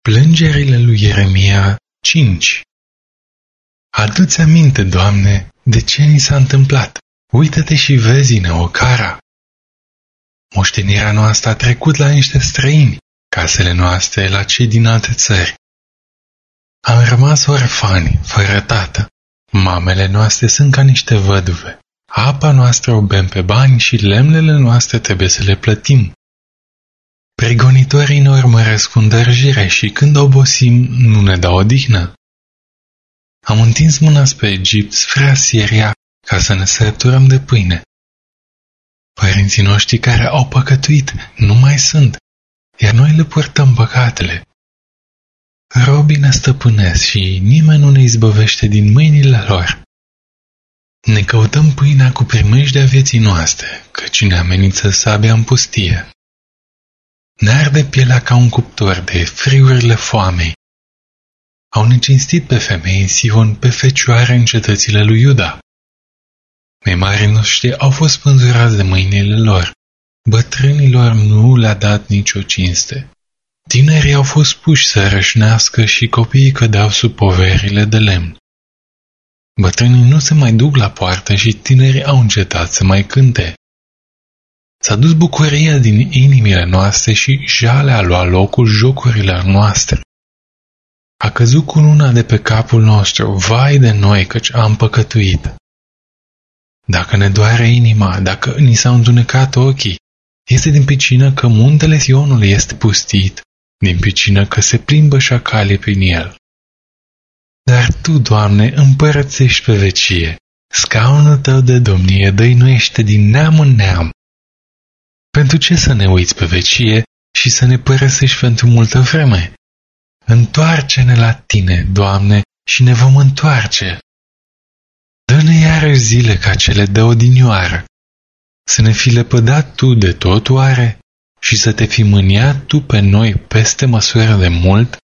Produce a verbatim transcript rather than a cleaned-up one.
Plângerile lui Ieremia cinci. Adu-ți aminte, Doamne, de ce ni s-a întâmplat. Uită-te și vezi-ne Ocara. Moștenirea noastră a trecut la niște străini, casele noastre la cei din alte țări. Am rămas orfani, fără tată. Mamele noastre sunt ca niște văduve. Apa noastră o bem pe bani și lemnele noastre trebuie să le plătim. Prigonitorii ne urmăresc cu îndărjire și când obosim nu ne dau odihnă. Am întins mâna spre Egipt, spre Asiria, ca să ne săturăm de pâine. Părinții noștri care au păcătuit nu mai sunt, iar noi le purtăm păcatele. Robii ne stăpânesc și nimeni nu ne izbăvește din mâinile lor. Ne căutăm pâinea cu primejdea vieții noastre, căci ne amenință sabia în pustie. Ne arde pielea ca un cuptor de friurile foamei. Au necinstit pe femei în Sion, pe fecioare în cetățile lui Iuda. Memarii noștri au fost spânzurați de mâinile lor. Bătrânilor nu le-a dat nicio cinste. Tinerii au fost puși să rășnească și copiii cădeau sub poverile de lemn. Bătrânii nu se mai duc la poartă și tinerii au încetat să mai cânte. S-a dus bucuria din inimile noastre și jalea a luat locul jocurilor noastre. A căzut cununa de pe capul nostru, vai de noi căci am păcătuit. Dacă ne doare inima, dacă ni s-au întunecat ochii, este din pricină că muntele Sionului este pustit, din pricină că se plimbă șacalii prin el. Dar Tu, Doamne, împărățești pe vecie, scaunul Tău de domnie dăinuiește din neam în neam. Pentru ce să ne uiți pe vecie și să ne părăsești pentru multă vreme? Întoarce-ne la Tine, Doamne, și ne vom întoarce. Dă-ne iarăși zile ca cele de odinioară, să ne fi lepădat Tu de tot oare și să Te fi mâniat Tu pe noi peste măsură de mult?